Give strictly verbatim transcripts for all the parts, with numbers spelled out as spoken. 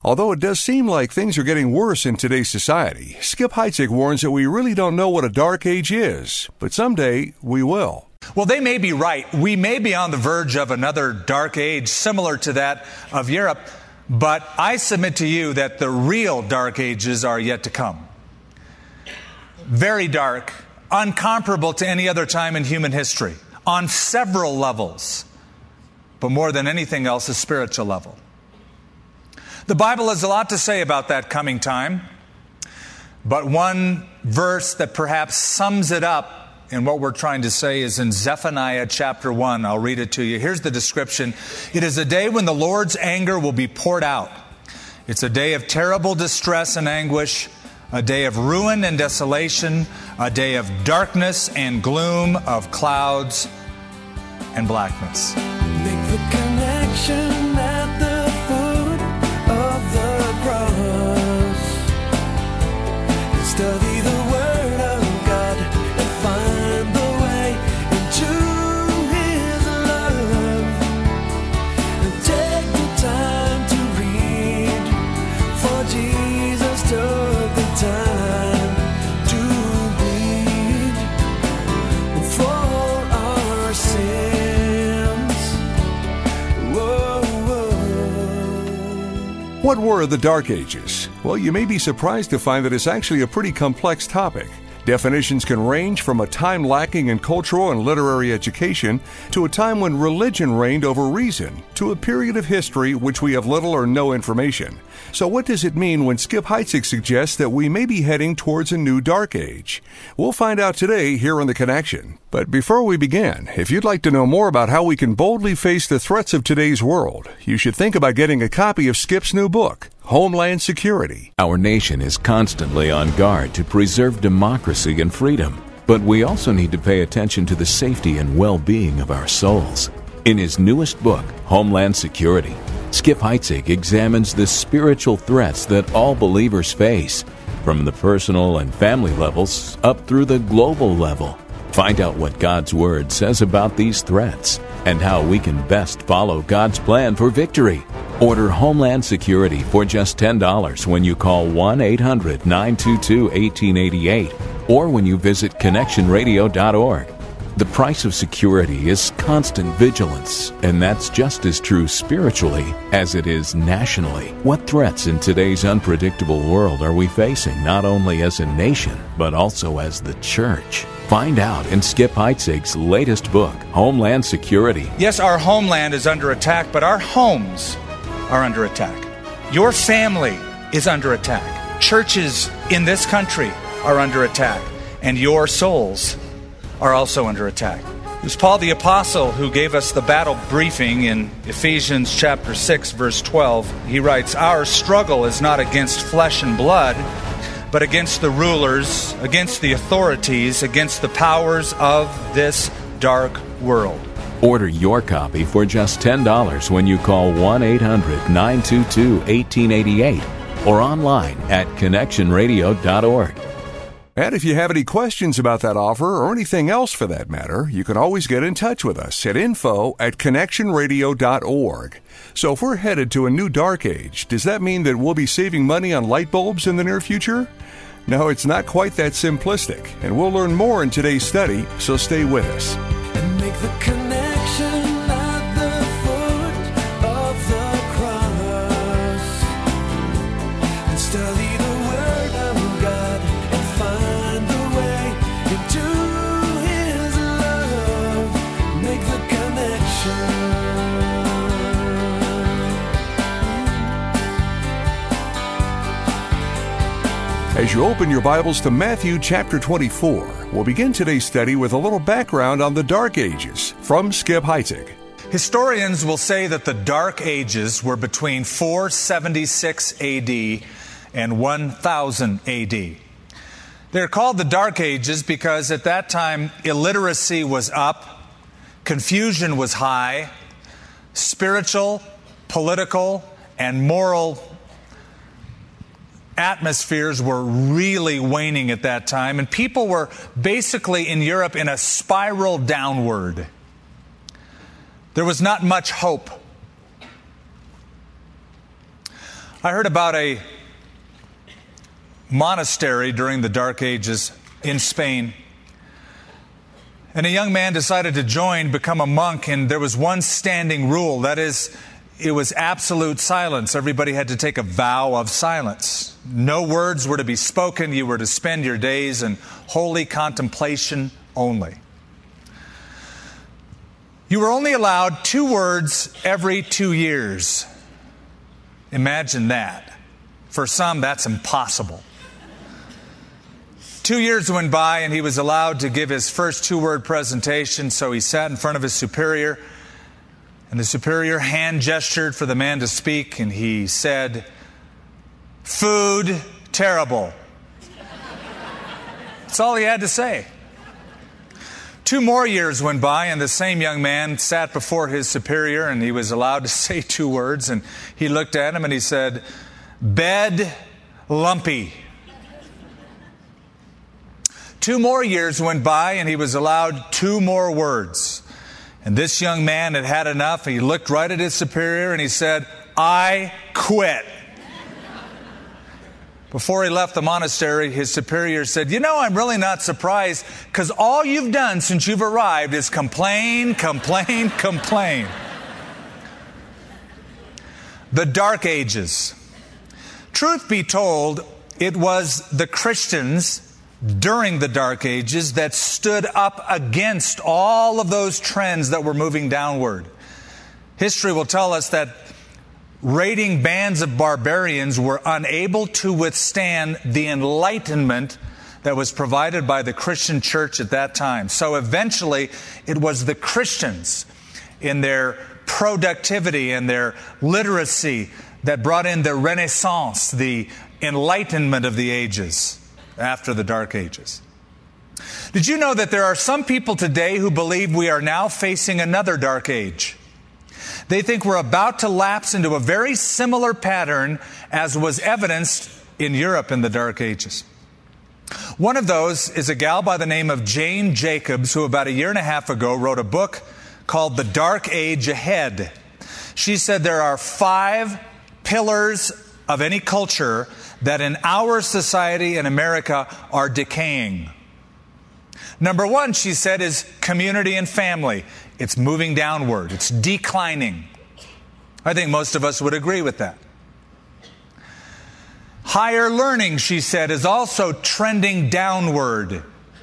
Although it does seem like things are getting worse in today's society, Skip Heitzig warns that we really don't know what a dark age is, but someday we will. Well, they may be right. We may be on the verge of another dark age similar to that of Europe, but I submit to you that the real dark ages are yet to come. Very dark, uncomparable to any other time in human history, on several levels, but more than anything else, a spiritual level. The Bible has a lot to say about that coming time, but one verse that perhaps sums it up in what we're trying to say is in Zephaniah chapter one. I'll read it to you. Here's the description. It is a day when the Lord's anger will be poured out. It's a day of terrible distress and anguish, a day of ruin and desolation, a day of darkness and gloom, of clouds and blackness. Make the connection at the foot of the cross. Study the Word of God and find the way into His love. And take the time to read, for Jesus took the time to bleed for our sins. Whoa, whoa. What were the Dark Ages? Well, you may be surprised to find that it's actually a pretty complex topic. Definitions can range from a time lacking in cultural and literary education to a time when religion reigned over reason to a period of history which we have little or no information. So what does it mean when Skip Heitzig suggests that we may be heading towards a new dark age? We'll find out today here on The Connection. But before we begin, if you'd like to know more about how we can boldly face the threats of today's world, you should think about getting a copy of Skip's new book, Homeland Security. Our nation is constantly on guard to preserve democracy and freedom, but we also need to pay attention to the safety and well-being of our souls. In his newest book, Homeland Security, Skip Heitzig examines the spiritual threats that all believers face, from the personal and family levels up through the global level. Find out what God's Word says about these threats and how we can best follow God's plan for victory. Order Homeland Security for just ten dollars when you call one eight hundred nine two two one eight eight eight or when you visit connection radio dot org. The price of security is constant vigilance, and that's just as true spiritually as it is nationally. What threats in today's unpredictable world are we facing, not only as a nation, but also as the church? Find out in Skip Heitzig's latest book, Homeland Security. Yes, our homeland is under attack, but our homes are under attack. Your family is under attack. Churches in this country are under attack, and your souls are also under attack. It was Paul the Apostle who gave us the battle briefing in Ephesians chapter six, verse twelve. He writes, "Our struggle is not against flesh and blood, but against the rulers, against the authorities, against the powers of this dark world." Order your copy for just ten dollars when you call one eight hundred nine two two one eight eight eight or online at connection radio dot org. And if you have any questions about that offer or anything else for that matter, you can always get in touch with us at info at connection radio dot org. So if we're headed to a new dark age, does that mean that we'll be saving money on light bulbs in the near future? No, it's not quite that simplistic, and we'll learn more in today's study, so stay with us. And make the connection at the foot of the cross. And study the Word of God and find the way into His love. Make the connection. As you open your Bibles to Matthew chapter twenty-four, we'll begin today's study with a little background on the Dark Ages from Skip Heitzig. Historians will say that the Dark Ages were between four seventy-six A D and one thousand A D. They're called the Dark Ages because at that time illiteracy was up, confusion was high, spiritual, political, and moral atmospheres were really waning at that time, and people were basically in Europe in a spiral downward. There was not much hope. I heard about a monastery during the Dark Ages in Spain. And a young man decided to join, become a monk, and there was one standing rule. That is, it was absolute silence. Everybody had to take a vow of silence. No words were to be spoken. You were to spend your days in holy contemplation only. You were only allowed two words every two years. Imagine that. For some, that's impossible. Two years went by and he was allowed to give his first two-word presentation, so he sat in front of his superior, and the superior hand gestured for the man to speak, and he said, "Food, terrible." That's all he had to say. Two more years went by, and the same young man sat before his superior, and he was allowed to say two words, and he looked at him and he said, "Bed, lumpy." Two more years went by, and he was allowed two more words. And this young man had had enough. He looked right at his superior and he said, "I quit." Before he left the monastery, his superior said, "You know, I'm really not surprised, because all you've done since you've arrived is complain, complain, complain." The Dark Ages. Truth be told, it was the Christians during the Dark Ages that stood up against all of those trends that were moving downward. History will tell us that raiding bands of barbarians were unable to withstand the enlightenment that was provided by the Christian church at that time. So eventually, it was the Christians in their productivity and their literacy that brought in the Renaissance, the enlightenment of the ages after the Dark Ages. Did you know that there are some people today who believe we are now facing another dark age? They think we're about to lapse into a very similar pattern as was evidenced in Europe in the Dark Ages. One of those is a gal by the name of Jane Jacobs, who about a year and a half ago wrote a book called The Dark Age Ahead. She said there are five pillars of any culture that in our society in America are decaying. Number one, she said, is community and family. It's moving downward. It's declining. I think most of us would agree with that. Higher learning, she said, is also trending downward.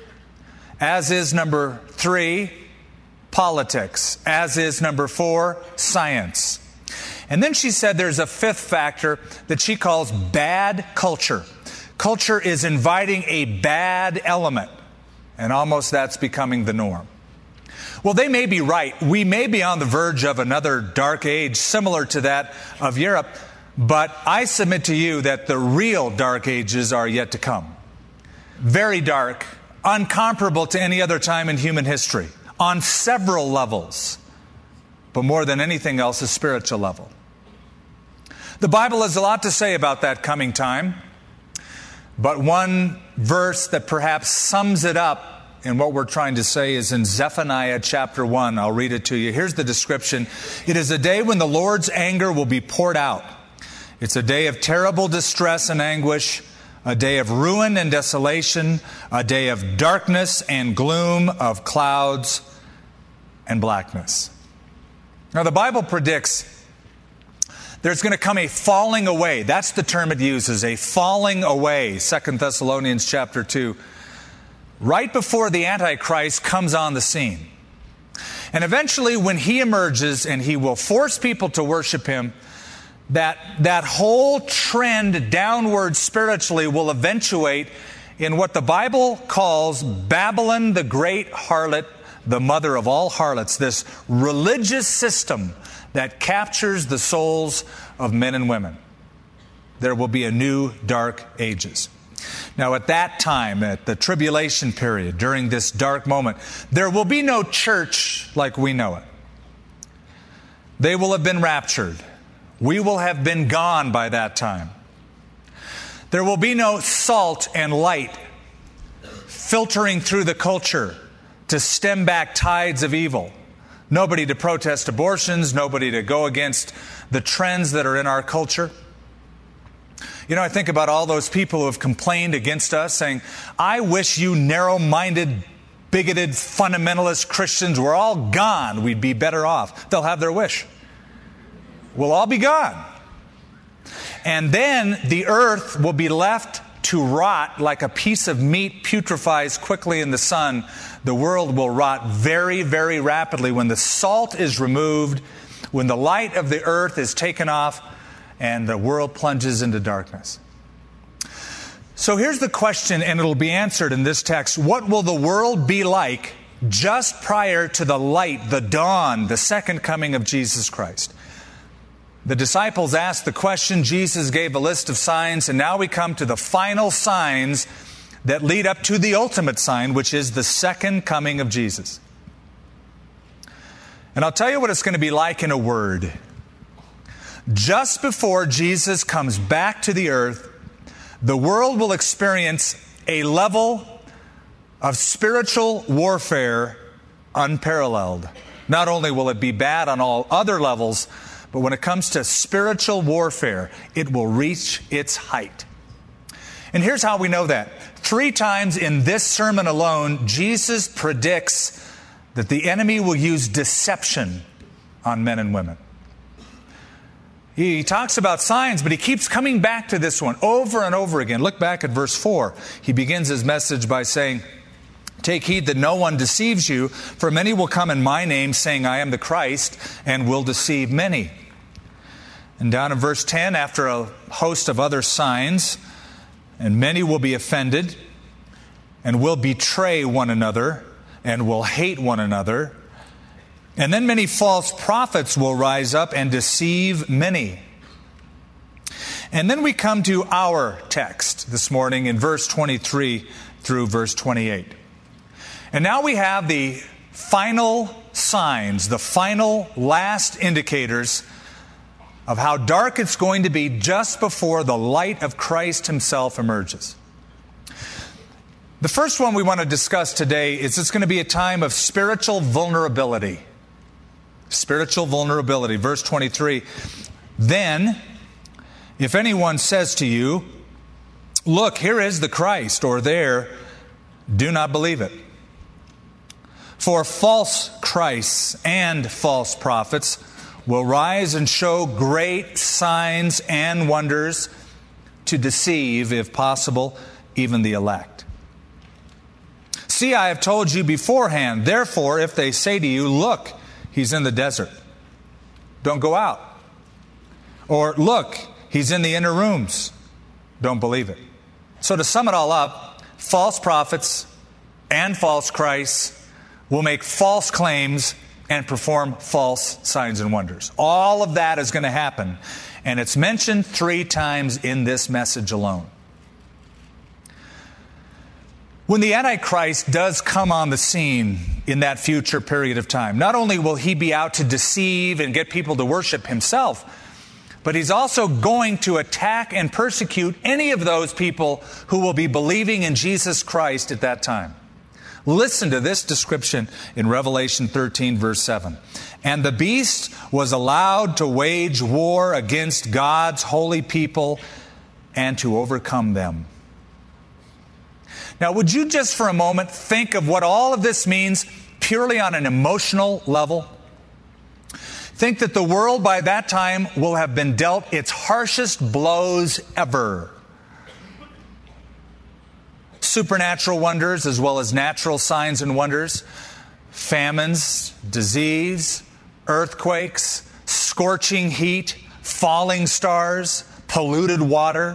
As is number three, politics. As is number four, science. And then she said there's a fifth factor that she calls bad culture. Culture is inviting a bad element, and almost that's becoming the norm. Well, they may be right. We may be on the verge of another dark age similar to that of Europe, but I submit to you that the real dark ages are yet to come. Very dark, uncomparable to any other time in human history, on several levels, but more than anything else, a spiritual level. The Bible has a lot to say about that coming time, but one verse that perhaps sums it up and what we're trying to say is in Zephaniah chapter one. I'll read it to you. Here's the description. It is a day when the Lord's anger will be poured out. It's a day of terrible distress and anguish, a day of ruin and desolation, a day of darkness and gloom, of clouds and blackness. Now, the Bible predicts there's going to come a falling away. That's the term it uses, a falling away. Second Thessalonians chapter two. Right before the Antichrist comes on the scene. And eventually when he emerges and he will force people to worship him, that, that whole trend downward spiritually will eventuate in what the Bible calls Babylon the Great Harlot, the mother of all harlots, this religious system that captures the souls of men and women. There will be a new dark ages. Now, at that time, at the tribulation period, during this dark moment, there will be no church like we know it. They will have been raptured. We will have been gone by that time. There will be no salt and light filtering through the culture to stem back tides of evil. Nobody to protest abortions, nobody to go against the trends that are in our culture. You know, I think about all those people who have complained against us, saying, I wish you narrow-minded, bigoted, fundamentalist Christians were all gone. We'd be better off. They'll have their wish. We'll all be gone. And then the earth will be left to rot like a piece of meat putrefies quickly in the sun. The world will rot very, very rapidly when the salt is removed, when the light of the earth is taken off, and the world plunges into darkness. So here's the question, and it'll be answered in this text. What will the world be like just prior to the light, the dawn, the second coming of Jesus Christ? The disciples asked the question, Jesus gave a list of signs, and now we come to the final signs that lead up to the ultimate sign, which is the second coming of Jesus. And I'll tell you what it's going to be like in a word. Just before Jesus comes back to the earth, the world will experience a level of spiritual warfare unparalleled. Not only will it be bad on all other levels, but when it comes to spiritual warfare, it will reach its height. And here's how we know that. Three times in this sermon alone, Jesus predicts that the enemy will use deception on men and women. He talks about signs, but he keeps coming back to this one over and over again. Look back at verse four. He begins his message by saying, take heed that no one deceives you, for many will come in my name, saying, I am the Christ, and will deceive many. And down in verse ten, after a host of other signs, and many will be offended, and will betray one another, and will hate one another. And then many false prophets will rise up and deceive many. And then we come to our text this morning in verse twenty-three through verse twenty-eight. And now we have the final signs, the final last indicators of how dark it's going to be just before the light of Christ himself emerges. The first one we want to discuss today is it's going to be a time of spiritual vulnerability. Spiritual vulnerability. Verse twenty-three. Then, if anyone says to you, look, here is the Christ, or there, do not believe it. For false Christs and false prophets will rise and show great signs and wonders to deceive, if possible, even the elect. See, I have told you beforehand. Therefore, if they say to you, look, he's in the desert, don't go out. Or, look, he's in the inner rooms, don't believe it. So to sum it all up, false prophets and false Christs will make false claims and perform false signs and wonders. All of that is going to happen. And it's mentioned three times in this message alone. When the Antichrist does come on the scene in that future period of time, not only will he be out to deceive and get people to worship himself, but he's also going to attack and persecute any of those people who will be believing in Jesus Christ at that time. Listen to this description in Revelation thirteen, verse seven. And the beast was allowed to wage war against God's holy people and to overcome them. Now, would you just for a moment think of what all of this means purely on an emotional level? Think that the world by that time will have been dealt its harshest blows ever. Supernatural wonders as well as natural signs and wonders, famines, disease, earthquakes, scorching heat, falling stars, polluted water.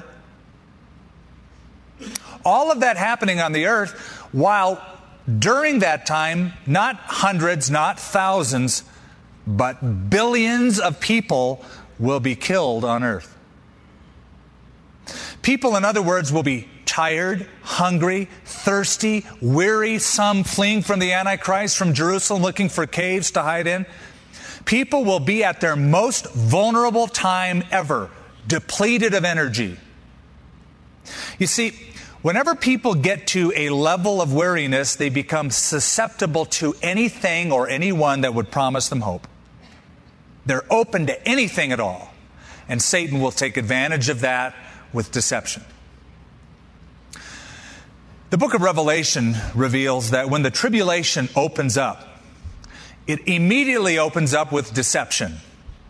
All of that happening on the earth, while during that time, not hundreds, not thousands, but billions of people will be killed on earth. People, in other words, will be tired, hungry, thirsty, weary, some fleeing from the Antichrist from Jerusalem looking for caves to hide in. People will be at their most vulnerable time ever, depleted of energy. You see, whenever people get to a level of weariness, they become susceptible to anything or anyone that would promise them hope. They're open to anything at all. And Satan will take advantage of that with deception. The book of Revelation reveals that when the tribulation opens up, it immediately opens up with deception.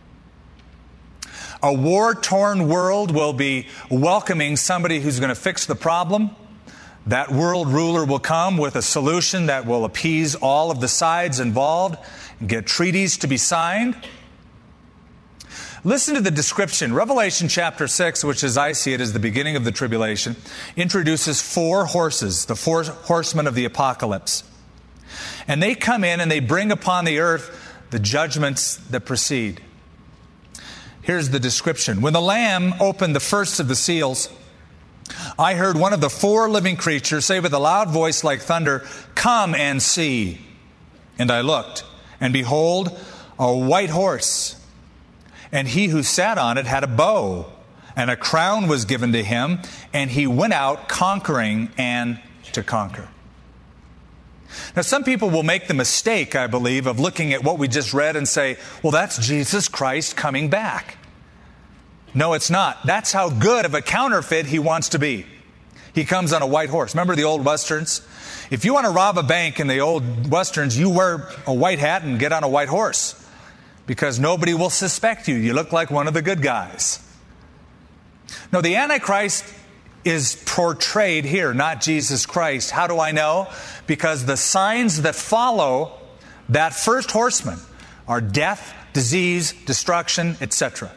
A war-torn world will be welcoming somebody who's going to fix the problem. That world ruler will come with a solution that will appease all of the sides involved and get treaties to be signed. Listen to the description. Revelation chapter six, which as I see it is the beginning of the tribulation, introduces four horses, the four horsemen of the apocalypse. And they come in and they bring upon the earth the judgments that precede. Here's the description. When the Lamb opened the first of the seals, I heard one of the four living creatures say with a loud voice like thunder, "Come and see." And I looked, and behold, a white horse. And he who sat on it had a bow, and a crown was given to him, and he went out conquering and to conquer. Now, some people will make the mistake, I believe, of looking at what we just read and say, well, that's Jesus Christ coming back. No, it's not. That's how good of a counterfeit he wants to be. He comes on a white horse. Remember the old Westerns? If you want to rob a bank in the old Westerns, you wear a white hat and get on a white horse, because nobody will suspect you. You look like one of the good guys. No, the Antichrist is portrayed here, not Jesus Christ. How do I know? Because the signs that follow that first horseman are death, disease, destruction, et cetera.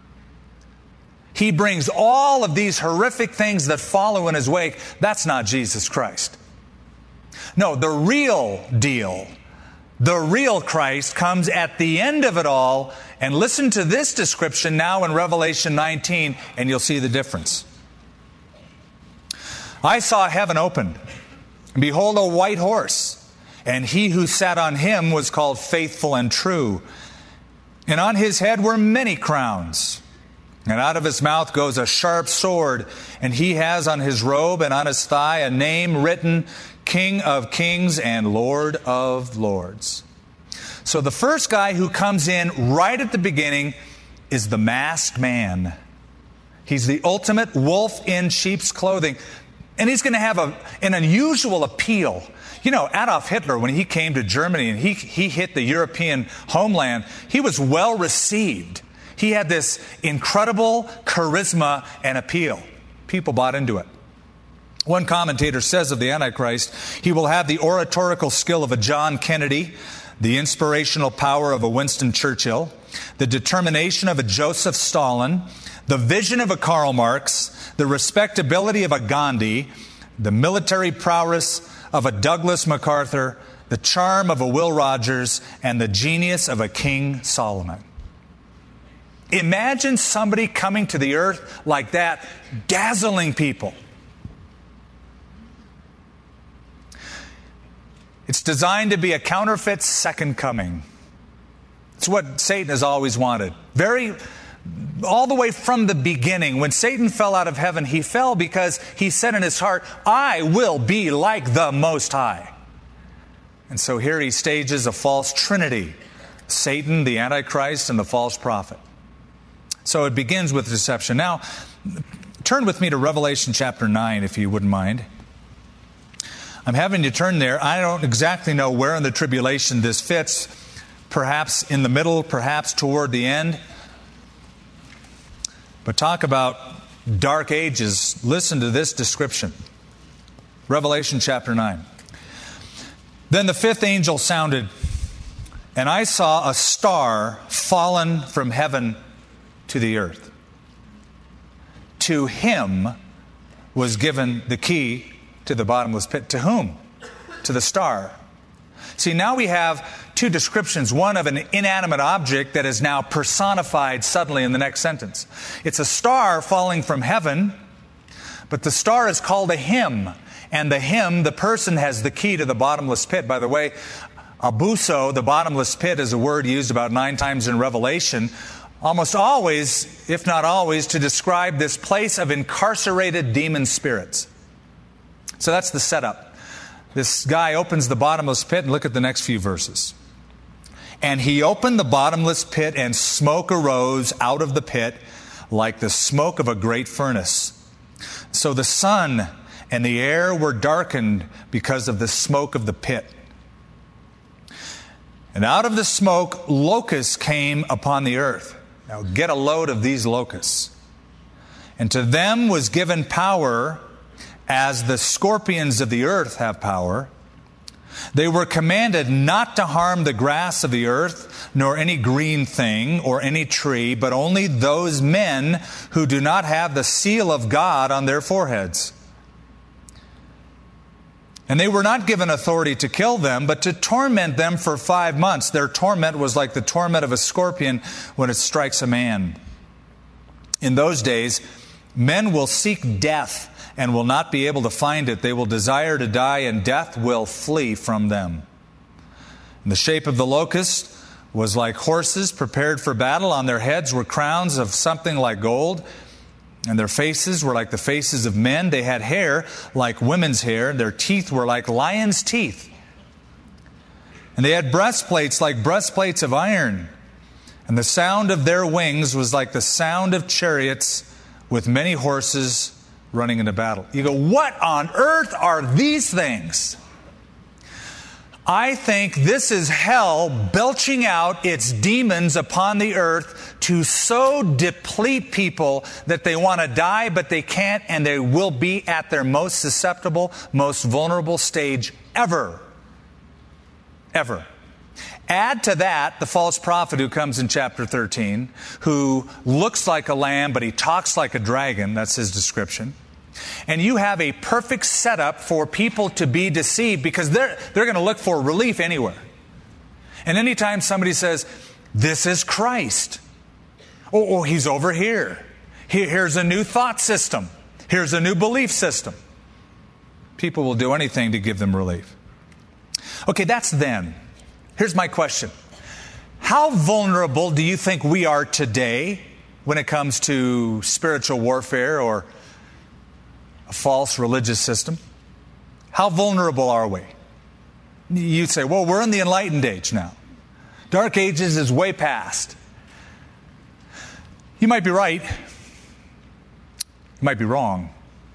He brings all of these horrific things that follow in his wake. That's not Jesus Christ. No, the real deal, the real Christ comes at the end of it all. And listen to this description now in Revelation nineteen, and you'll see the difference. I saw heaven opened, and behold, a white horse, and he who sat on him was called Faithful and True. And on his head were many crowns. And out of his mouth goes a sharp sword, and he has on his robe and on his thigh a name written, King of Kings and Lord of Lords. So the first guy who comes in right at the beginning is the masked man. He's the ultimate wolf in sheep's clothing. And he's going to have a, an unusual appeal. You know, Adolf Hitler, when he came to Germany and he, he hit the European homeland, he was well received. He had this incredible charisma and appeal. People bought into it. One commentator says of the Antichrist, he will have the oratorical skill of a John Kennedy, the inspirational power of a Winston Churchill, the determination of a Joseph Stalin, the vision of a Karl Marx, the respectability of a Gandhi, the military prowess of a Douglas MacArthur, the charm of a Will Rogers, and the genius of a King Solomon. Imagine somebody coming to the earth like that, dazzling people. It's designed to be a counterfeit second coming. It's what Satan has always wanted. Very, all the way from the beginning, when Satan fell out of heaven, he fell because he said in his heart, I will be like the Most High. And so here he stages a false trinity, Satan, the Antichrist, and the false prophet. So it begins with deception. Now, turn with me to Revelation chapter nine, if you wouldn't mind. I'm having you turn there. I don't exactly know where in the tribulation this fits. Perhaps in the middle, perhaps toward the end. But talk about dark ages. Listen to this description. Revelation chapter nine. Then the fifth angel sounded, and I saw a star fallen from heaven to the earth. To him was given the key to the bottomless pit. To whom? To the star. See, now we have two descriptions. One of an inanimate object that is now personified suddenly in the next sentence. It's a star falling from heaven, but the star is called a him. And the him, the person, has the key to the bottomless pit. By the way, abuso, the bottomless pit, is a word used about nine times in Revelation. Almost always, if not always, to describe this place of incarcerated demon spirits. So that's the setup. This guy opens the bottomless pit, and look at the next few verses. And he opened the bottomless pit, and smoke arose out of the pit like the smoke of a great furnace. So the sun and the air were darkened because of the smoke of the pit. And out of the smoke, locusts came upon the earth. Now get a load of these locusts. And to them was given power, as the scorpions of the earth have power. They were commanded not to harm the grass of the earth, nor any green thing, or any tree, but only those men who do not have the seal of God on their foreheads. And they were not given authority to kill them, but to torment them for five months. Their torment was like the torment of a scorpion when it strikes a man. In those days, men will seek death and will not be able to find it. They will desire to die, and death will flee from them. And the shape of the locust was like horses prepared for battle. On their heads were crowns of something like gold, and their faces were like the faces of men. They had hair like women's hair. Their teeth were like lions' teeth. And they had breastplates like breastplates of iron. And the sound of their wings was like the sound of chariots with many horses running into battle. You go, what on earth are these things? I think this is hell belching out its demons upon the earth to so deplete people that they want to die, but they can't, and they will be at their most susceptible, most vulnerable stage ever. Ever. Add to that the false prophet who comes in chapter thirteen, who looks like a lamb, but he talks like a dragon. That's his description. And you have a perfect setup for people to be deceived, because they're, they're going to look for relief anywhere. And anytime somebody says, this is Christ, or, or he's over here, here, here's a new thought system, here's a new belief system, people will do anything to give them relief. Okay, that's then. Here's my question. How vulnerable do you think we are today when it comes to spiritual warfare or a false religious system? How vulnerable are we? You'd say, well, we're in the enlightened age now. Dark ages is way past. You might be right. You might be wrong.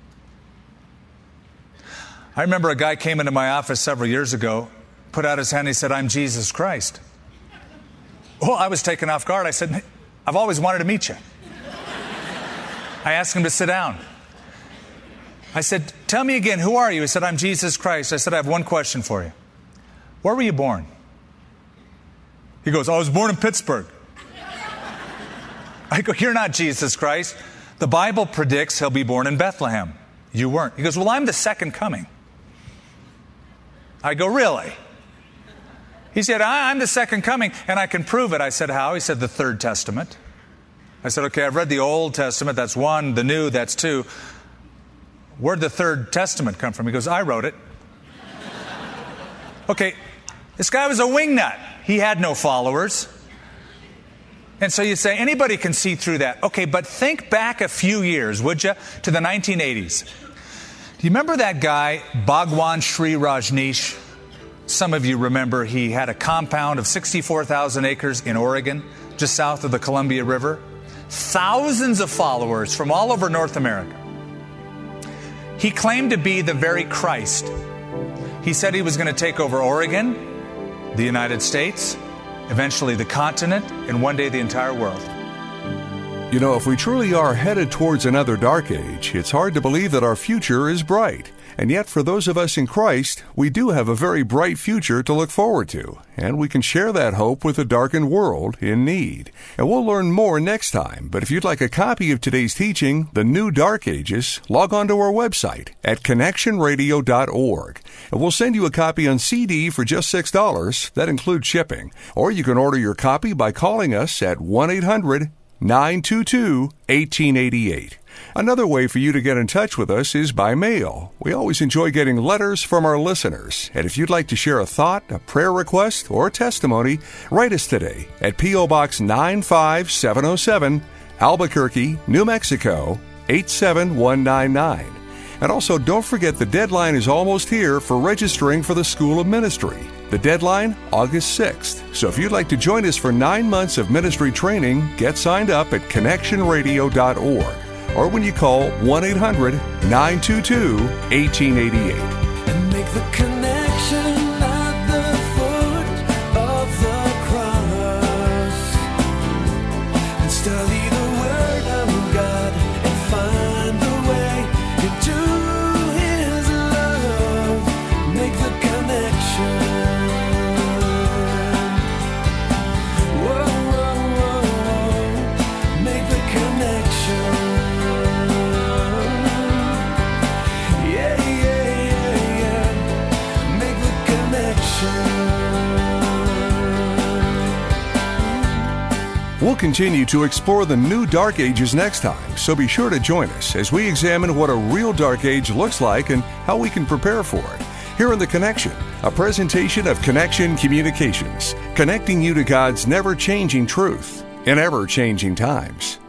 I remember a guy came into my office several years ago, put out his hand, and he said, I'm Jesus Christ. Well, I was taken off guard. I said, I've always wanted to meet you. I asked him to sit down. I said, tell me again, who are you? He said, I'm Jesus Christ. I said, I have one question for you. Where were you born? He goes, I was born in Pittsburgh. I go, you're not Jesus Christ. The Bible predicts he'll be born in Bethlehem. You weren't. He goes, well, I'm the second coming. I go, really? He said, I'm the second coming, and I can prove it. I said, how? He said, the third testament. I said, okay, I've read the Old Testament. That's one. The New, that's two. Where'd the third testament come from? He goes, I wrote it. Okay, this guy was a wingnut. He had no followers. And so you say, anybody can see through that. Okay, but think back a few years, would you, to the nineteen eighties. Do you remember that guy, Bhagwan Sri Rajneesh? Some of you remember he had a compound of sixty-four thousand acres in Oregon, just south of the Columbia River. Thousands of followers from all over North America. He claimed to be the very Christ. He said he was going to take over Oregon, the United States, eventually the continent, and one day the entire world. You know, if we truly are headed towards another dark age, it's hard to believe that our future is bright. And yet, for those of us in Christ, we do have a very bright future to look forward to. And we can share that hope with a darkened world in need. And we'll learn more next time. But if you'd like a copy of today's teaching, The New Dark Ages, log on to our website at connection radio dot org. And we'll send you a copy on C D for just six dollars. That includes shipping. Or you can order your copy by calling us at one eight hundred nine two two one eight eight eight. Another way for you to get in touch with us is by mail. We always enjoy getting letters from our listeners. And if you'd like to share a thought, a prayer request, or a testimony, write us today at P O. Box nine five seven oh seven, Albuquerque, New Mexico, eight seven one nine nine. And also, don't forget the deadline is almost here for registering for the School of Ministry. The deadline, August sixth. So if you'd like to join us for nine months of ministry training, get signed up at connection radio dot org or when you call one eight hundred nine two two one eight eight eight. And make the connection at the foot of the cross. And study the Word of God and find the way into His love. Make the connection. Whoa, whoa, whoa, whoa. Make the connection. Yeah, yeah, yeah, yeah. Make the connection. We'll continue to explore the new Dark Ages next time, so be sure to join us as we examine what a real Dark Age looks like and how we can prepare for it. Here in The Connection, a presentation of Connection Communications, connecting you to God's never-changing truth in ever-changing times.